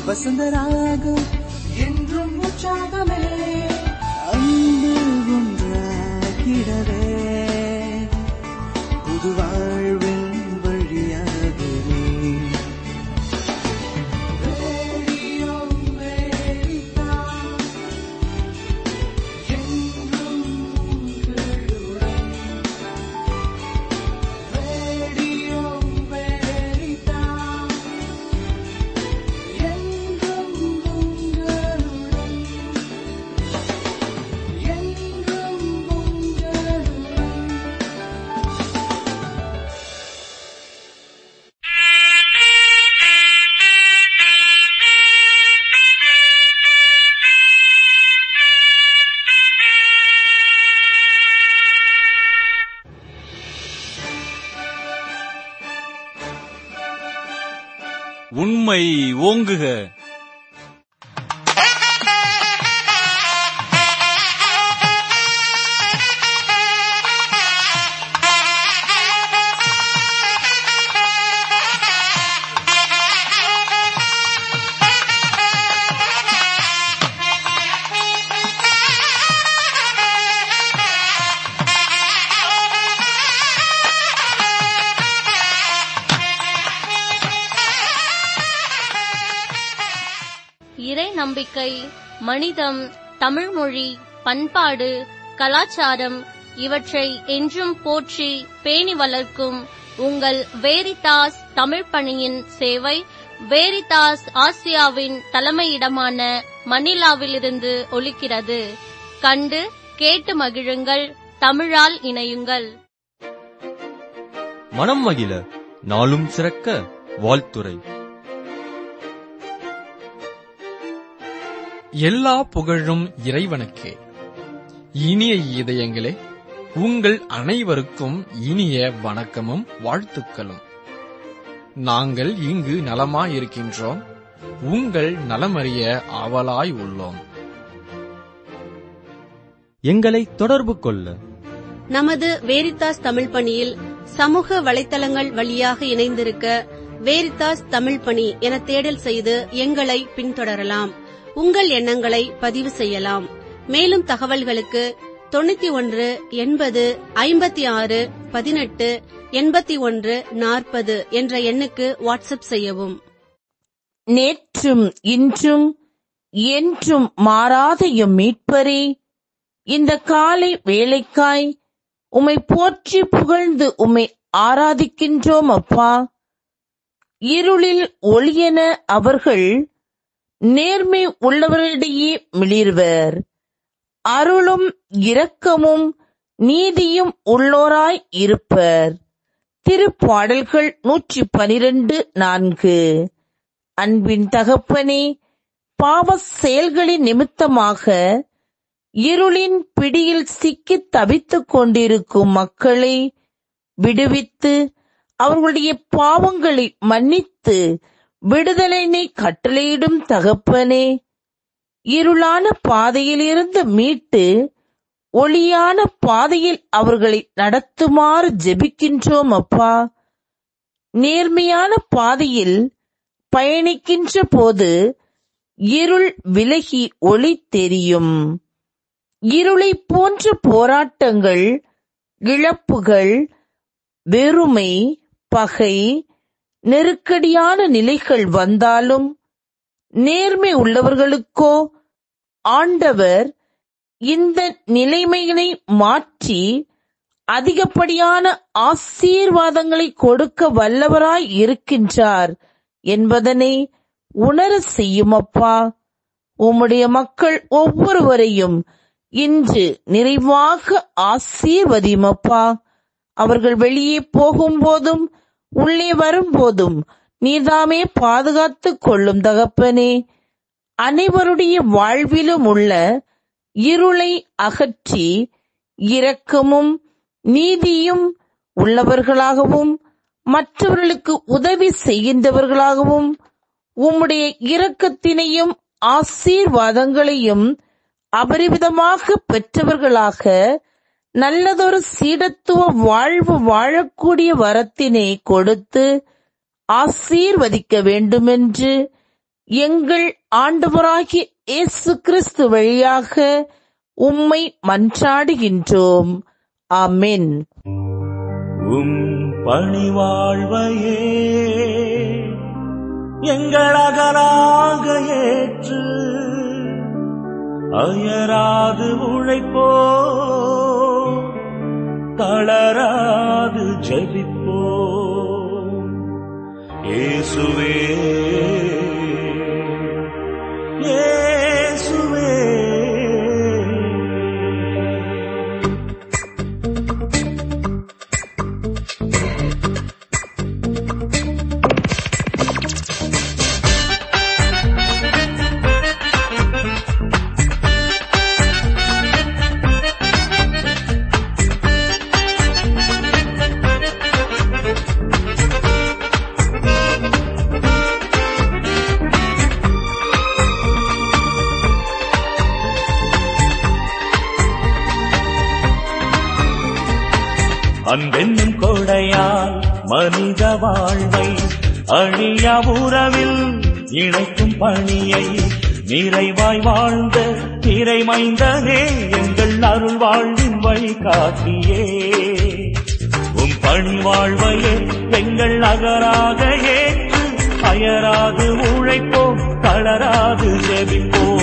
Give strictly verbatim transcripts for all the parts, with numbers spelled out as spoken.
வசந்தராகம் என்றும் உற்சாகமே அன்பு ஒன்றாகிடவே புது வாழ்வின் வழியாகவே ரேடியோ அமெரிக்கா என்றும் உங்களுடன். ரேடியோ அமெரிக்கா என்றும் உங்களுடன். என்றும் உங்களுடன். உண்மை ஓங்குக. இறை நம்பிக்கை, மனிதம், தமிழ்மொழி, பண்பாடு, கலாச்சாரம் இவற்றை என்றும் போற்றி பேணி வளர்க்கும் உங்கள் வேரிதாஸ் தமிழ் பணியின் சேவை வேரிதாஸ் ஆசியாவின் தலைமையிடமான மணிலாவிலிருந்து ஒலிக்கிறது. கண்டு கேட்டு மகிழுங்கள். தமிழால் இணையுங்கள். மனம் மகிழ நாளும் சிறக்க வாழ்த்துரை. எல்லா புகழும் இறைவனுக்கே. இனிய இதயங்களே, உங்கள் அனைவருக்கும் இனிய வணக்கமும் வாழ்த்துக்களும். நாங்கள் இங்கு நலமாயிருக்கின்றோம். உங்கள் நலமறிய ஆவலாய் உள்ளோம். எங்களை தொடர்பு கொள்ள நமது வேரிதாஸ் தமிழ் பணியில் சமூக வலைத்தளங்கள் வழியாக இணைந்திருக்க வேரிதாஸ் தமிழ் பணி என தேடல் செய்து எங்களை பின்தொடரலாம். உங்கள் எண்ணங்களை பதிவு செய்யலாம். மேலும் தகவல்களுக்கு தொண்ணூத்தி ஒன்று எண்பது ஐம்பத்தி ஆறு பதினெட்டு எண்பத்தி ஒன்று நாற்பது என்ற எண்ணுக்கு வாட்ஸ்அப் செய்யவும். நேற்றும் இன்றும் என்றும் மாறாத எம் மீட்பரே, இந்த காலை வேளைக்காய் உம்மை போற்றி புகழ்ந்து உம்மை ஆராதிக்கின்றோம் அப்பா. இருளில் ஒளியென அவர்கள் நேர்மை உள்ளவர்களிடையே மிளிர்வர். அருளும் இரக்கமும் நீதியும் உள்ளோராய் இருப்பர். திருப்பாடல்கள் நூற்றி பனிரெண்டு நான்கு. அன்பின் தகப்பனே, பாவ செயல்களின் நிமித்தமாக இருளின் பிடியில் சிக்கித் தவித்துக் கொண்டிருக்கும் மக்களை விடுவித்து அவர்களுடைய பாவங்களை மன்னித்து விடுதலைனை கட்டளையிடும் தகப்பனே, இருளான பாதையிலிருந்து மீட்டு ஒளியான பாதையில் அவர்களை நடத்துமாறு ஜெபிக்கின்றோம் அப்பா. நேர்மையான பாதையில் பயணிக்கின்ற போது இருள் விலகி ஒளி தெரியும். இருளை போன்ற போராட்டங்கள், இழப்புகள், வெறுமை, பகை, நெருக்கடியான நிலைகள் வந்தாலும் நேர்மை உள்ளவர்களுக்கோ ஆண்டவர் இந்த நிலைமைகளை மாற்றி அதிகப்படியான ஆசீர்வாதங்களை கொடுக்க வல்லவராய் இருக்கின்றார் என்பதனை உணர செய்யும் அப்பா. உம்முடைய மக்கள் ஒவ்வொருவரையும் இன்று நிறைவாக ஆசீர்வதியும் அப்பா. அவர்கள் வெளியே போகும்போதும் உள்ளே வரும்போதும் நீதாமே பாதுகாத்துக் கொள்ளும் தகப்பனே. அனைவருடைய வாழ்விலும் உள்ள இருளை அகற்றி இரக்கமும் நீதியும் உள்ளவர்களாகவும் மற்றவர்களுக்கு உதவி செய்கின்றவர்களாகவும் உம்முடைய இரக்கத்தினையும் ஆசீர்வாதங்களையும் அபரிவிதமாக பெற்றவர்களாக நல்லதொரு சீடத்துவ வாழ்வு வாழக்கூடிய வரத்தினை கொடுத்து ஆசீர்வதிக்க வேண்டுமென்று எங்கள் ஆண்டவராகிய இயேசு கிறிஸ்து வழியாக உம்மை மன்றாடுகின்றோம். ஆமென். உம் பணிவாழ்வையே எங்களகலாக ஏற்று அயராது உழைப்போ, தளராது ஜெபிப்போ. இயேசுவே இயேசுவே அன்பென்னும் கொடையால் மனித வாழ்வை அழியா உறவில் இணைக்கும் பணியை நிறைவாய் வாழ்ந்த திரைமைந்தனே எங்கள் அருள் வாழ்வின் வழிகாட்டியே. உம் பணி வாழ்வையே எங்கள் அகராக ஏற்று அயராது உழைப்போம், தளராது ஜெபிப்போம்.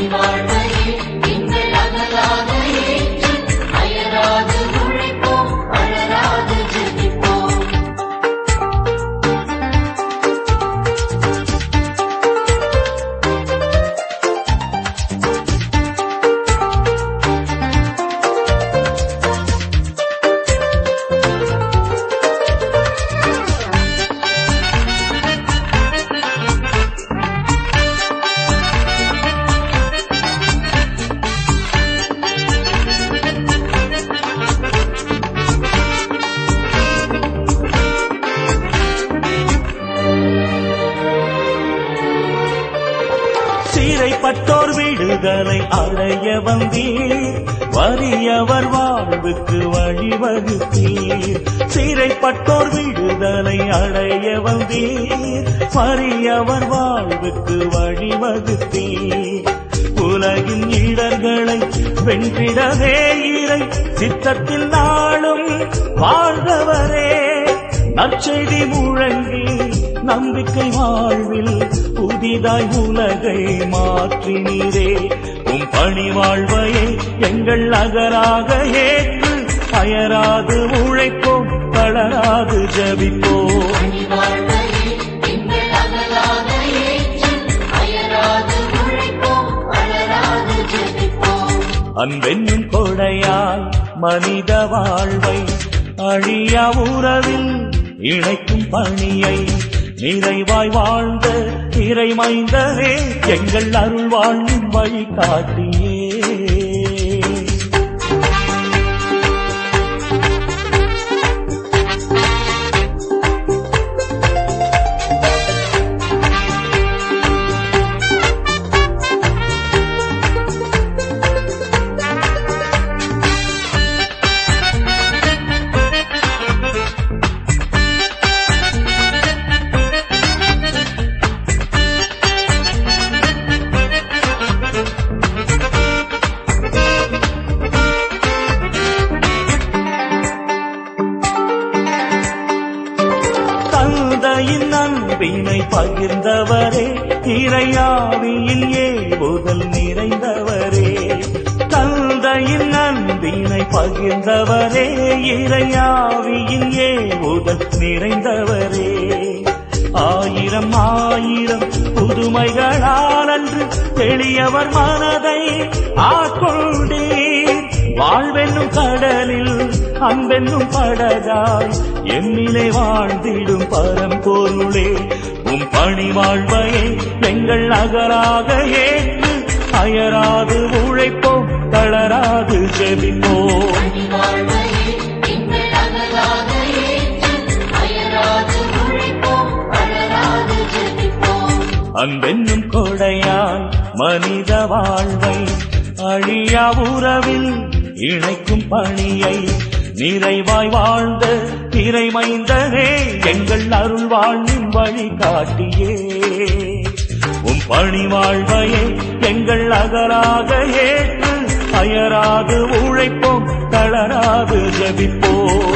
சிறைப்பட்டோர் விடுதலை அடைய வந்தீர், வறியவர் வாழ்வுக்கு வழிவகுத்தீர். சிறைப்பட்டோர் விடுதலை அடைய வந்தீர், வறியவர் வாழ்வுக்கு வழிவகுத்தீர். உலகின் இடர்களை வென்றிடவே இறை சித்தத்தில் நாளும் வாழ்ந்தவரே, நற்செய்தி முழங்கி நம்பிக்கை வாழ்வில் புதிதாய் உலகை மாற்றினீரே. உம் பணி வாழ்வையே எங்கள் அகராக ஏற்று அயராது உழைப்போம், தளராது ஜெபிப்போம். அன்பென்னும் கொடையால் மனித வாழ்வை அழியா உறவில் இணைக்கும் பணியை நிறைவாய் வாழ்ந்த இறைமைந்தரே எங்கள் அருள் வாழ்வின் வழிகாட்டியே. தந்தையின் அன்பினை பகிர்ந்தவரே, இறையாவியின் ஏவுதல் நிறைந்தவரே. தந்தையின் அன்பினை பகிர்ந்தவரே, இறையாவியின் ஏவுதல் நிறைந்தவரே. ஆயிரம் ஆயிரம் புதுமைகளால் அன்று எளியவர் மனதை ஆட்கொண்டீர். வாழ்வென்னும் கடலில் அன்பென்னும் படகாய் எம்மிலே வாழ்ந்திடும் பரம்பொருளே. உம் பணி வாழ்வையே எங்கள் அகராக ஏற்று அயராது உழைப்போம், தளராது ஜெபிப்போம். அன்பென்னும் கொடையால் மனித வாழ்வை அழியா உறவில் இணைக்கும் பணியை நிறைவாய் வாழ்ந்த இறைமைந்தனே எங்கள் அருள் வாழ்வின் வழிகாட்டியே. உம் பணிவாழ்வையே எங்கள் அகலாக ஏற்று அயராது உழைப்போம், தளராது ஜெபிப்போம்.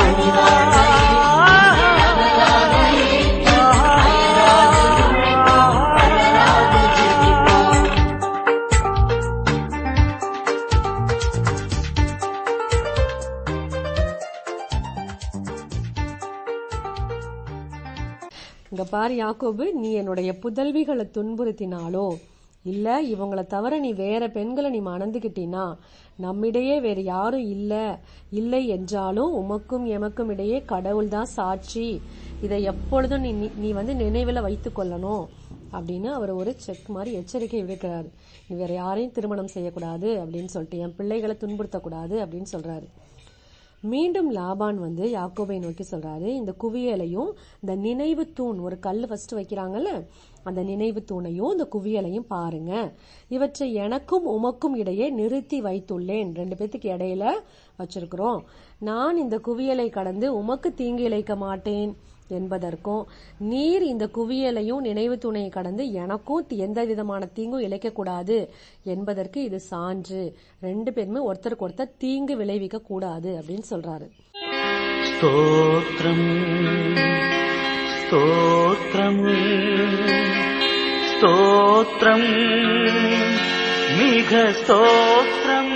இங்க பாரு யாக்கோபு, நீ என்னுடைய புதல்விகளை துன்புறுத்தினாலோ இல்ல இவங்களை தவிர நீ வேற பெண்களை நீ மணந்துகிட்டினா, நம்மிடையே வேற யாரும் இல்ல இல்லை என்றாலும் உமக்கும் எமக்கும் இடையே கடவுள் தான் சாட்சி. இதை எப்பொழுதும் நீ நீ வந்து நினைவுல வைத்துக் கொள்ளணும் அப்படின்னு அவர் ஒரு செக் மாதிரி எச்சரிக்கை விடுக்கிறாரு. நீ வேற யாரையும் திருமணம் செய்யக்கூடாது அப்படின்னு சொல்லிட்டு, என் பிள்ளைகளை துன்புறுத்தக்கூடாது அப்படின்னு சொல்றாரு. மீண்டும் லாபான் வந்து யாக்கோபை நோக்கி சொல்றாரு, இந்த குவியலையும் இந்த நினைவு தூண், ஒரு கல் ஃபர்ஸ்ட் வைக்கிறாங்கல்ல, அந்த நினைவு தூணையும் இந்த குவியலையும் பாருங்க. இவற்றை எனக்கும் உமக்கும் இடையே நிறுத்தி வைத்துள்ளேன். ரெண்டு பேத்துக்கு இடையில வச்சிருக்கிறோம். நான் இந்த குவியலை கடந்து உமக்கு தீங்கு இழைக்க மாட்டேன் என்பதற்கும், நீர் இந்த குவியலையும் நினைவு தூணையை கடந்து எனக்கும் எந்த விதமான தீங்கும் இழைக்க கூடாது என்பதற்கு இது சான்று. ரெண்டு பேருமே ஒருத்தருக்கு ஒருத்தர் தீங்கு விளைவிக்க கூடாது அப்படின்னு சொல்றாரு. ஸ்தோத்ரம் ஸ்தோத்ரம் ஸ்தோத்ரம் மிக ஸ்தோத்ரம்.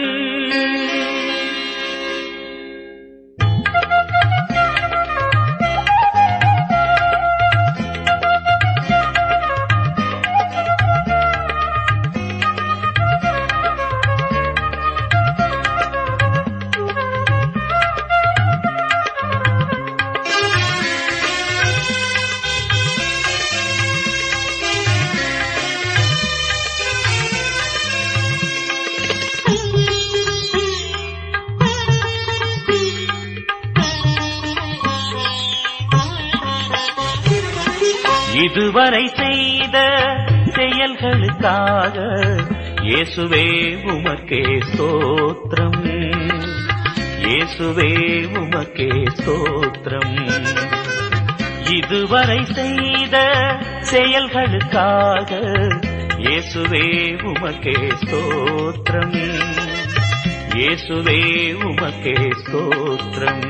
இதுவரை செய்த செயல்களுக்காக இயேசுவே உமக்கே ஸ்தோத்திரம், இயேசுவே உமக்கே ஸ்தோத்திரம். இதுவரை செய்த செயல்களுக்காக இயேசுவே உமக்கே ஸ்தோத்திரம், இயேசுவே உமக்கே ஸ்தோத்திரம்.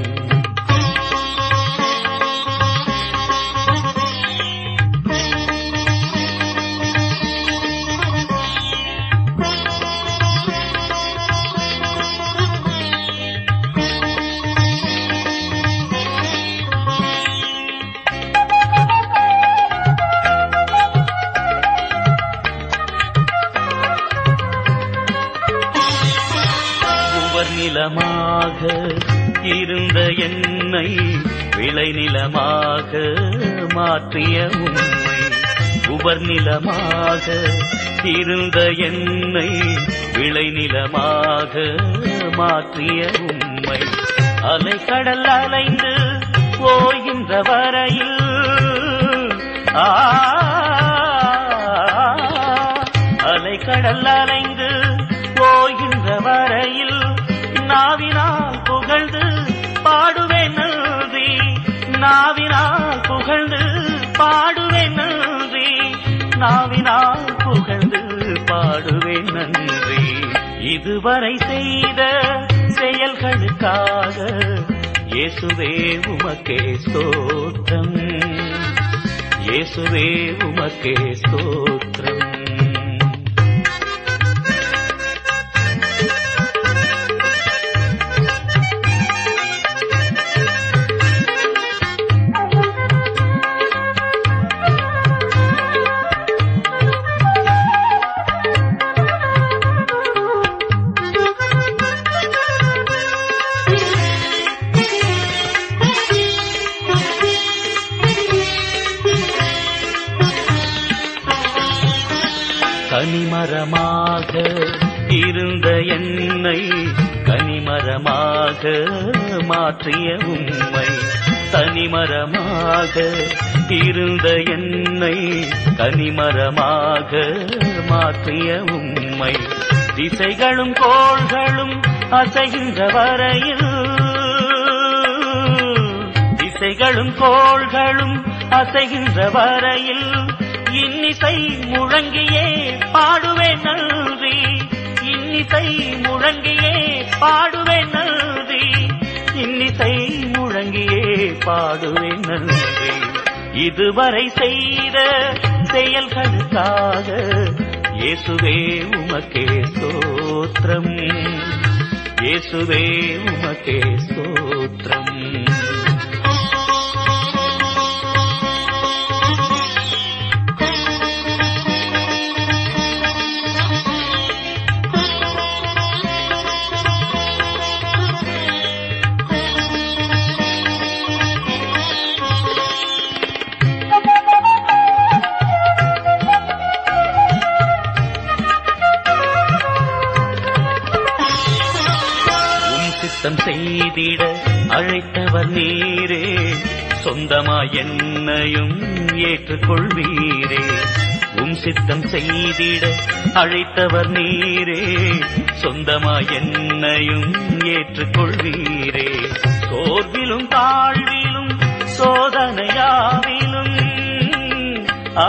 நிலமாக இருந்த என்னை விளைநிலமாக மாற்றிய உண்மை, உவர் நிலமாக இருந்த என்னை விளைநிலமாக மாற்றிய உண்மை. அலைக்கடல் அலைந்து போகின்ற வரையில் ஆ அலைக்கடல் அலைந்து போகின்ற வரையில் நாவினால் புகழ்ந்து பாடுவேன் நன்றி, நாவினால் புகழ்ந்து பாடுவேன் நன்றி, நாவினால் புகழ்ந்து பாடுவேன் நன்றி. இதுவரை செய்த செயல்களுக்காக இயேசுவே உமக்கே ஸ்தோத்திரம், இயேசுவே உமக்கே ஸ்தோத்திரம். கனிமரமாக இருந்த என்னை கனிமரமாக மாற்றிய உண்மை, தனிமரமாக இருந்த என்னை கனிமரமாக மாற்றிய உண்மை. திசைகளும் கோள்களும் அசைகின்ற வரையில், திசைகளும் கோள்களும் அசைகின்ற வரையில் இன்னிசை இன்னிசை முழங்கியே பாடுவேன் நன்றி, இன்னிசை முழங்கியே பாடுவேன் நன்றி, இன்னிசை முழங்கியே பாடுவேன் நன்றி. இதுவரை செய்த செயல்களுக்காக இயேசுவே உமக்கே ஸ்தோத்திரம், இயேசுவே உமக்கே ஸ்தோத்திரம். செய்திட அழைத்தவர் நீரே, சொந்தமாய் என்னையும் ஏற்றுக்கொள்வீரே. உம் சித்தம் செய்திட அழைத்தவர் நீரே, சொந்தமாய் என்னையும் ஏற்றுக்கொள்வீரே. சோர்விலும் தாழ்விலும் சோதனையாவிலும் ஆ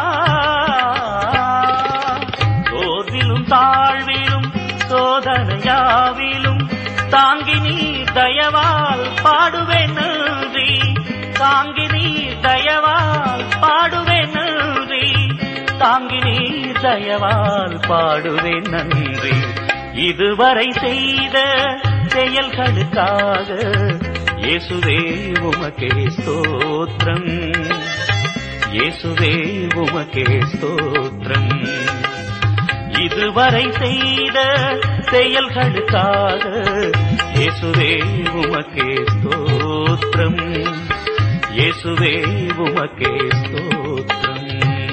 சோர்விலும் தாழ்விலும் சோதனையாவிலும் தாங்கி நீ தயவால் பாடுவேன் நன்றி, தாங்கி நீ தயவால் பாடுவேன் நன்றி, தாங்கி நீ தயவால் பாடுவேன் நன்றி. இதுவரை செய்த செயல்களுக்காக இயேசுவே உமக்கே ஸ்தோத்திரம், இயேசுவே உமக்கே ஸ்தோத்திரம். இதுவரை செய்த செயல்களுக்காக இயேசுவே உமக்கே ஸ்தோத்திரம், இயேசுவே உமக்கே ஸ்தோத்திரம்.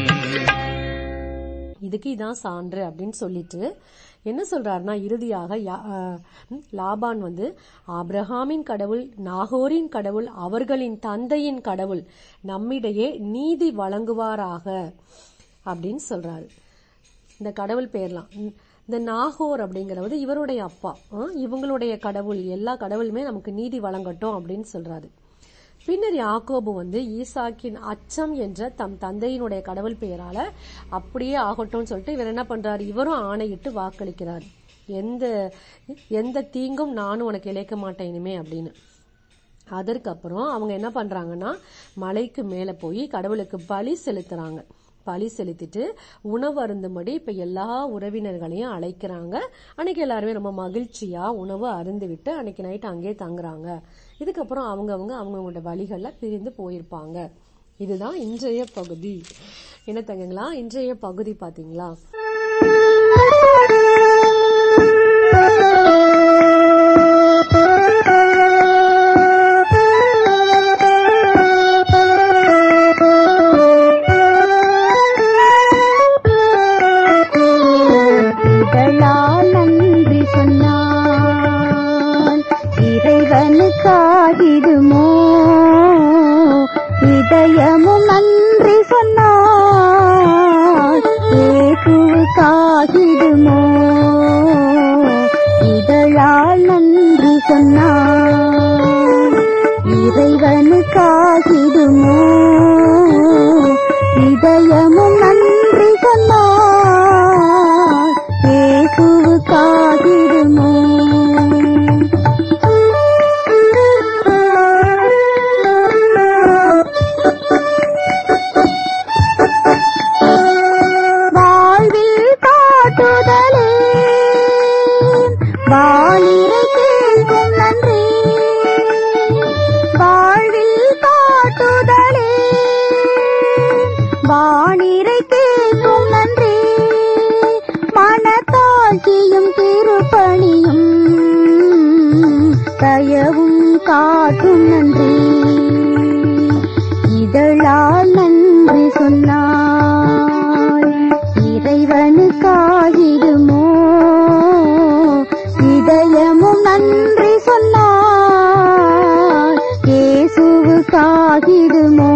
இதுக்கு இதான் சான்று அப்படின்னு சொல்லிட்டு என்ன சொல்றாருன்னா, இறுதியாக லாபான் வந்து ஆபிரகாமின் கடவுள், நாகோரின் கடவுள், அவர்களின் தந்தையின் கடவுள் நம்மிடையே நீதி வழங்குவாராக அப்படின்னு சொல்றாரு. இந்த கடவுள் பேர்லாம் இந்த நாகோர் அப்படிங்கறது இவருடைய அப்பா, இவங்களுடைய கடவுள், எல்லா கடவுளுமே நமக்கு நீதி வழங்கட்டும் அப்படின்னு சொல்றாரு. பின்னர் யாக்கோபு வந்து ஈசாக்கின் அச்சம் என்ற தம் தந்தையினுடைய கடவுள் பெயரால அப்படியே ஆகட்டும் சொல்லிட்டு இவர் என்ன பண்றாரு, இவரும் ஆணையிட்டு வாக்களிக்கிறார், எந்த எந்த தீங்கும் நானும் உனக்கு இழைக்க மாட்டேன் இனிமே அப்படின்னு. அதற்கப்புறம் அவங்க என்ன பண்றாங்கன்னா, மலைக்கு மேல போய் கடவுளுக்கு பலி செலுத்துறாங்க. பலி செலுத்திட்டு உணவு அருந்தும்படி இப்ப எல்லா உறவினர்களையும் அழைக்கிறாங்க. அன்னைக்கு எல்லாருமே ரொம்ப மகிழ்ச்சியா உணவு அருந்து விட்டு அன்னைக்கு நைட் அங்கேயே தங்குறாங்க. இதுக்கப்புறம் அவங்க அவங்க அவங்களோட வழிகள்ல பிரிந்து போயிருப்பாங்க. இதுதான் இன்றைய பகுதி. என்ன தங்கங்களா, இன்றைய பகுதி பாத்தீங்களா? இறைவனுக்காகிடுமோ இதயமும் நன்றி சொன்னார், இயேசுவுக்காகிடுமோ இதழால் நன்றி சொன்னார். இறைவனுக்காகிடுமோ இதயமும் நன்றி சொன்னார், இயேசுவுக்காகிடுமோ. தயவும் காட்டும் நன்றி, இதழால் நன்றி சொன்னாய். இறைவனுக்காகிடுமோ இதயமும் நன்றி சொன்னாய், இயேசுவுக்காகிடுமோ.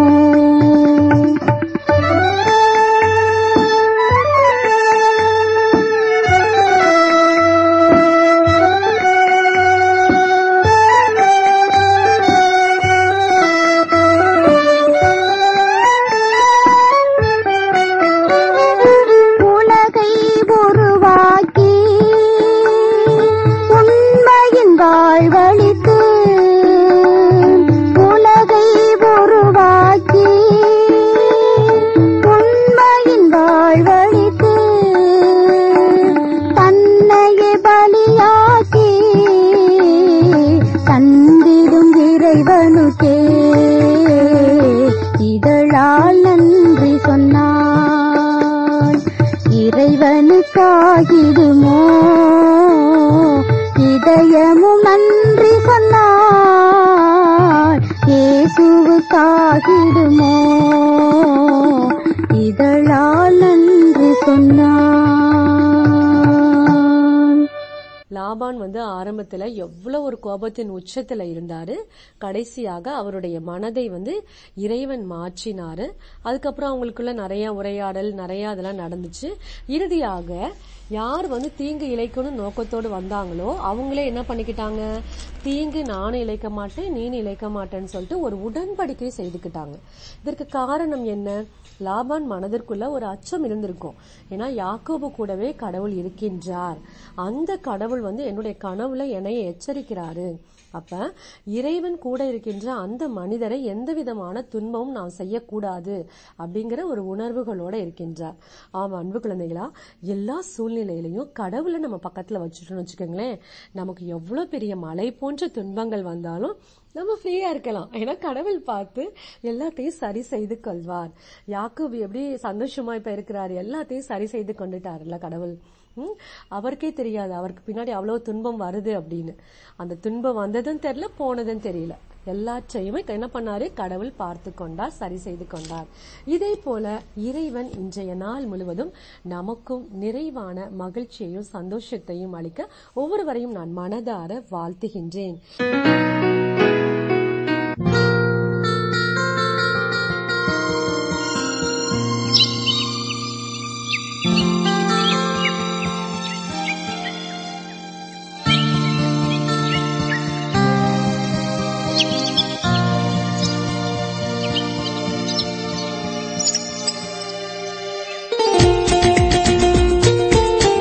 லாபான் வந்து ஆரம்பத்துல எவ்வளவு ஒரு கோபத்தின் உச்சத்துல இருந்தாரு. கடைசியாக அவருடைய மனதை வந்து இறைவன் மாற்றினாரு. அதுக்கப்புறம் அவங்களுக்குள்ள நிறைய உரையாடல் நிறைய அதெல்லாம் நடந்துச்சு. இறுதியாக யார் வந்து தீங்கு இழைக்கணும் நோக்கத்தோடு வந்தாங்களோ அவங்களே என்ன பண்ணிக்கிட்டாங்க, தீங்கு நானும் இழைக்க மாட்டேன் நீனும் இழைக்க மாட்டேன்னு சொல்லிட்டு ஒரு உடன்படிக்கை செய்துக்கிட்டாங்க. இதற்கு காரணம் என்ன? லாபான் மனதிற்குள்ள ஒரு அச்சம் இருந்திருக்கும். ஏன்னா யாக்கோபு கூடவே கடவுள் இருக்கின்றார், அந்த கடவுள் வந்து என்னுடைய கனவுல என்னைய எச்சரிக்கிறாரு. அப்ப இறைவன் கூட இருக்கின்ற அந்த மனிதரை எந்த விதமான துன்பமும் நான் செய்யக்கூடாது அப்படிங்கிற ஒரு உணர்வுகளோட இருக்கின்றார். ஆமா அன்பு குழந்தைகளா, எல்லா சூழ்நிலையிலையும் கடவுளை நம்ம பக்கத்துல வச்சுட்டோம்னு வச்சுக்கோங்களேன், நமக்கு எவ்வளவு பெரிய மலை போன்ற துன்பங்கள் வந்தாலும் நம்ம ஃப்ரீயா இருக்கலாம். ஏன்னா கடவுள் பார்த்து எல்லாத்தையும் சரி செய்து கொள்வார். யாக்கோபு எப்படி சந்தோஷமா இப்ப இருக்கிறாரு, எல்லாத்தையும் சரி செய்து கொண்டுட்டாருல்ல கடவுள். உம் அவருக்கே தெரியாது அவருக்கு பின்னாடி அவ்வளவு துன்பம் வருது அப்படின்னு. அந்த துன்பம் வந்ததும் தெரியல போனதும் தெரியல, எல்லாற்றையுமே என்ன பண்ணாரு, கடவுள் பார்த்து கொண்டார், சரி செய்து கொண்டார். இதே போல இறைவன் இன்றைய நாள் முழுவதும் நமக்கும் நிறைவான மகிழ்ச்சியையும் சந்தோஷத்தையும் அளிக்க ஒவ்வொருவரையும் நான் மனதார வாழ்த்துகின்றேன்.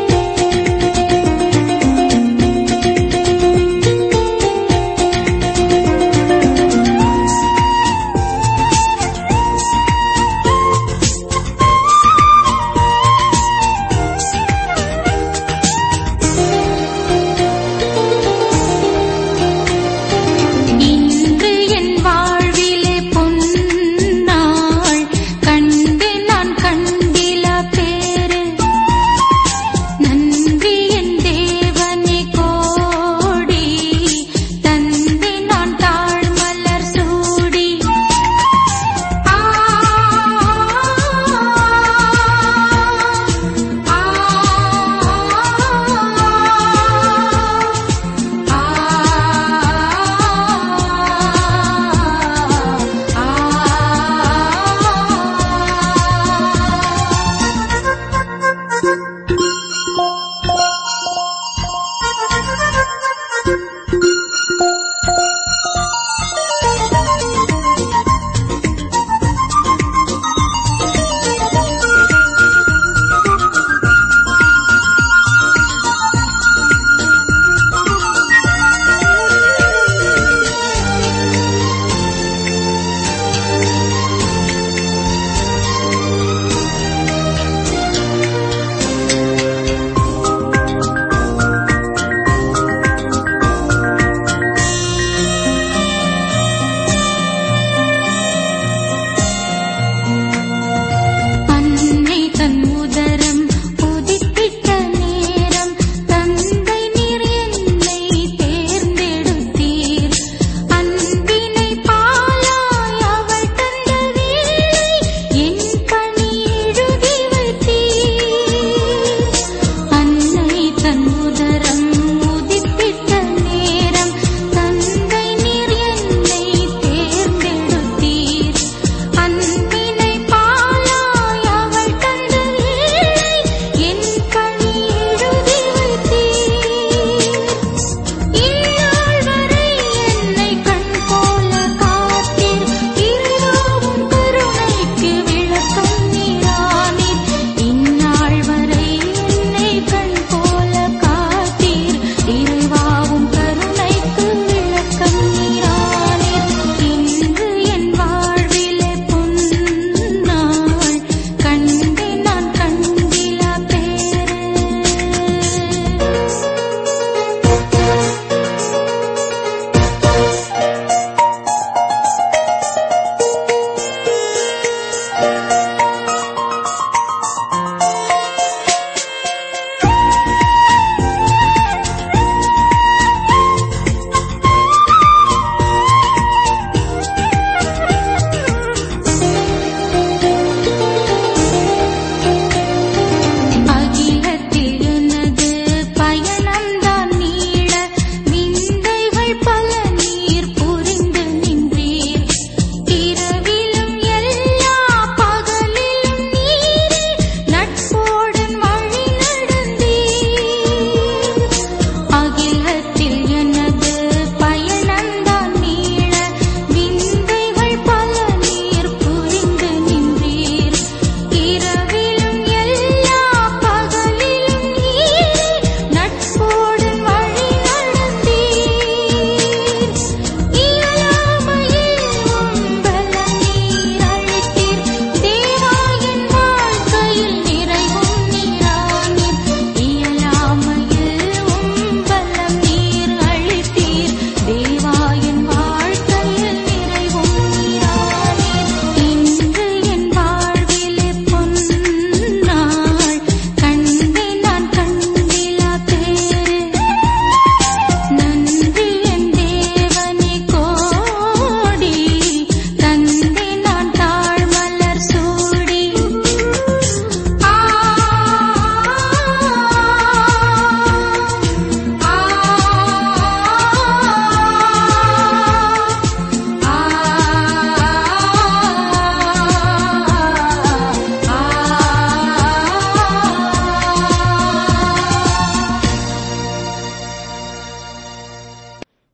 ஆ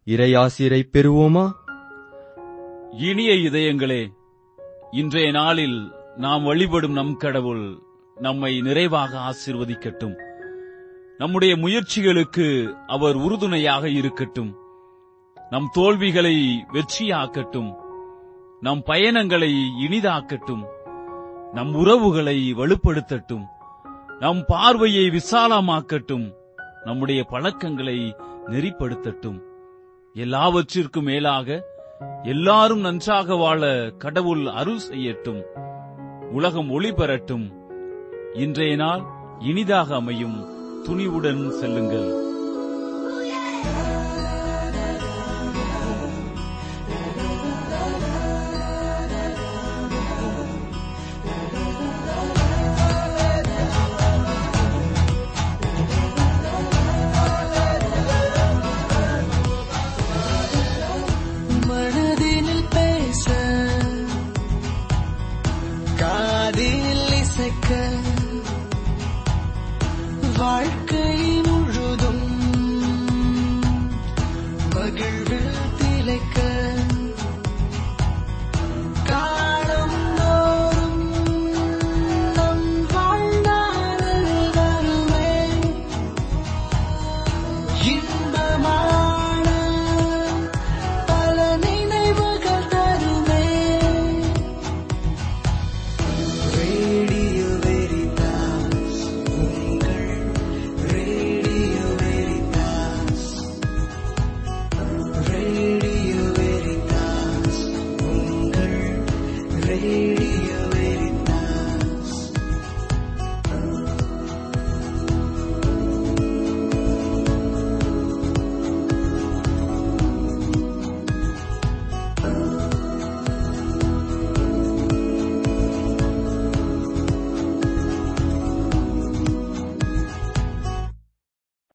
இறையாசிரை பெறுவோமா? இனிய இதயங்களே, இன்றைய நாளில் நாம் வழிபடும் நம் கடவுள் நம்மை நிறைவாக ஆசீர்வதிக்கட்டும். நம்முடைய முயற்சிகளுக்கு அவர் உறுதுணையாக இருக்கட்டும். நம் தோல்விகளை வெற்றியாக்கட்டும். நம் பயணங்களை இனிதாக்கட்டும். நம் உறவுகளை வலுப்படுத்தட்டும். நம் பார்வையை விசாலமாக்கட்டும். நம்முடைய பழக்கங்களை நெறிப்படுத்தட்டும். எல்லாவற்றிற்கும் மேலாக எல்லாரும் நன்றாக வாழ கடவுள் அருள் செய்யட்டும். உலகம் ஒளி பெறட்டும். இன்றைய நாள் இனிதாக அமையும். துணிவுடன் செல்லுங்கள்.